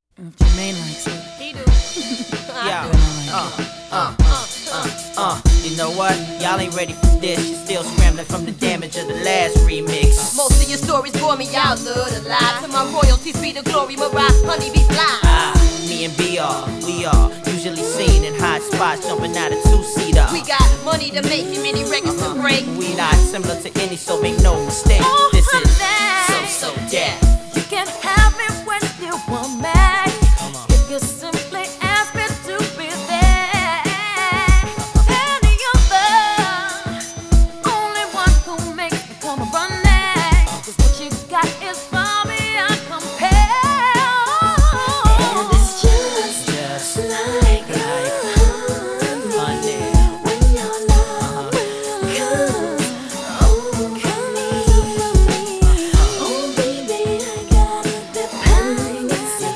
Jermaine likes it. He do. Yeah. I You know what? Y'all ain't ready for this. You're still scrambling from the damage of the last remix. Most of your stories bore me out, love to lie. To my royalties be the glory, Mariah, honey be fly. Me and BR, we are usually seen in hot spots jumping out of two-seater. We got money to make and many records to break. We not similar to any, so make no mistake. Oh, This is that. so that.